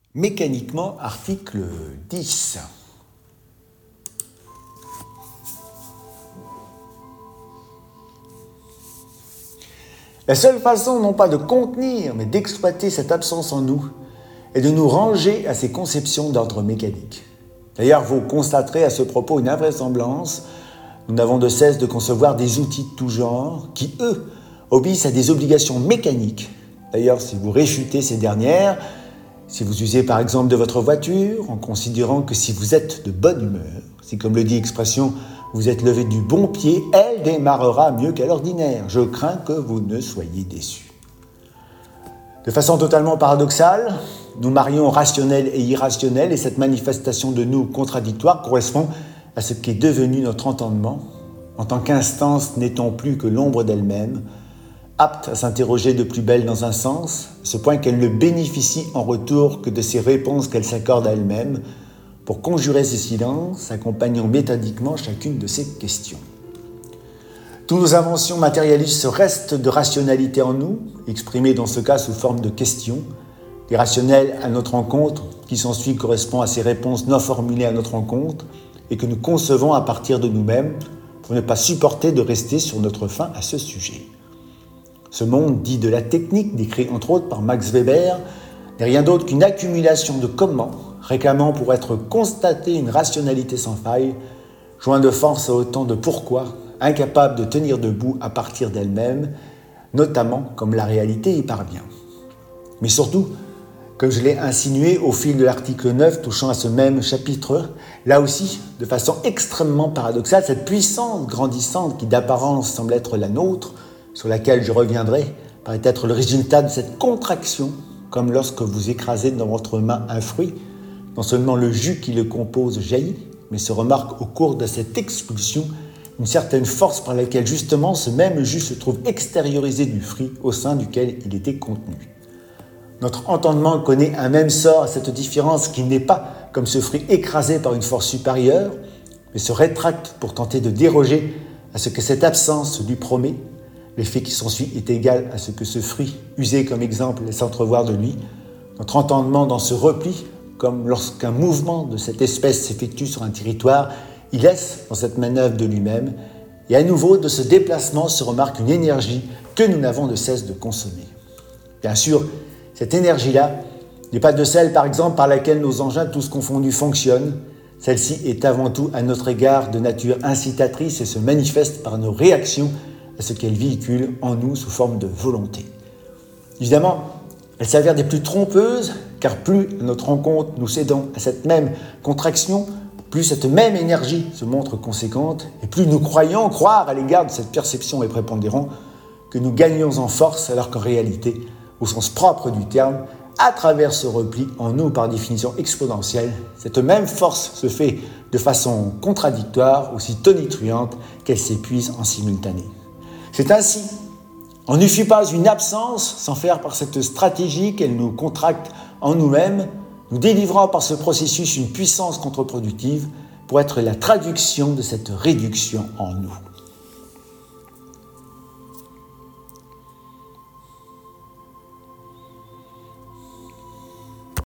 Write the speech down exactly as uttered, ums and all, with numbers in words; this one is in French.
Mécaniquement, article dix. La seule façon, non pas de contenir, mais d'exploiter cette absence en nous, est de nous ranger à ces conceptions d'ordre mécanique. D'ailleurs, vous constaterez à ce propos une invraisemblance. Nous n'avons de cesse de concevoir des outils de tout genre qui, eux, obéissent à des obligations mécaniques. D'ailleurs, si vous réfutez ces dernières, si vous usez par exemple de votre voiture, en considérant que si vous êtes de bonne humeur, si comme le dit l'expression, vous êtes levé du bon pied, elle démarrera mieux qu'à l'ordinaire. Je crains que vous ne soyez déçus. De façon totalement paradoxale, nous marions rationnel et irrationnel et cette manifestation de nous contradictoire correspond à ce qu'est devenu notre entendement, en tant qu'instance n'étant plus que l'ombre d'elle-même, apte à s'interroger de plus belle dans un sens, à ce point qu'elle ne bénéficie en retour que de ces réponses qu'elle s'accorde à elle-même, pour conjurer ses silences, accompagnant méthodiquement chacune de ces questions. Toutes nos inventions matérialistes restent de rationalité en nous, exprimées dans ce cas sous forme de questions. L'irrationnel à notre rencontre, qui s'ensuit correspond à ces réponses non formulées à notre rencontre, et que nous concevons à partir de nous-mêmes, pour ne pas supporter de rester sur notre faim à ce sujet. Ce monde dit de la technique, décrit entre autres par Max Weber, n'est rien d'autre qu'une accumulation de comment, réclamant pour être constaté une rationalité sans faille, joint de force à autant de pourquoi, incapable de tenir debout à partir d'elle-même, notamment comme la réalité y parvient. Mais surtout, comme je l'ai insinué au fil de l'article neuf touchant à ce même chapitre, là aussi, de façon extrêmement paradoxale, cette puissance grandissante qui d'apparence semble être la nôtre, sur laquelle je reviendrai, paraît être le résultat de cette contraction, comme lorsque vous écrasez dans votre main un fruit, non seulement le jus qui le compose jaillit, mais se remarque au cours de cette expulsion une certaine force par laquelle justement ce même jus se trouve extériorisé du fruit au sein duquel il était contenu. Notre entendement connaît un même sort à cette différence qui n'est pas, comme ce fruit écrasé par une force supérieure, mais se rétracte pour tenter de déroger à ce que cette absence lui promet. L'effet qui s'ensuit est égal à ce que ce fruit, usé comme exemple, laisse entrevoir de lui. Notre entendement dans ce repli, comme lorsqu'un mouvement de cette espèce s'effectue sur un territoire, il laisse dans cette manœuvre de lui-même, et à nouveau de ce déplacement se remarque une énergie que nous n'avons de cesse de consommer. Bien sûr, cette énergie-là n'est pas de celle, par exemple, par laquelle nos engins tous confondus fonctionnent. Celle-ci est avant tout à notre égard de nature incitatrice et se manifeste par nos réactions à ce qu'elle véhicule en nous sous forme de volonté. Évidemment, elle s'avère des plus trompeuses, car plus à notre rencontre nous cédons à cette même contraction, plus cette même énergie se montre conséquente, et plus nous croyons croire à l'égard de cette perception et prépondérant que nous gagnons en force, alors qu'en réalité, au sens propre du terme, à travers ce repli en nous par définition exponentielle, cette même force se fait de façon contradictoire, aussi tonitruante qu'elle s'épuise en simultané. C'est ainsi, on ne fut pas une absence sans faire par cette stratégie qu'elle nous contracte en nous-mêmes, nous délivrant par ce processus une puissance contre-productive pour être la traduction de cette réduction en nous.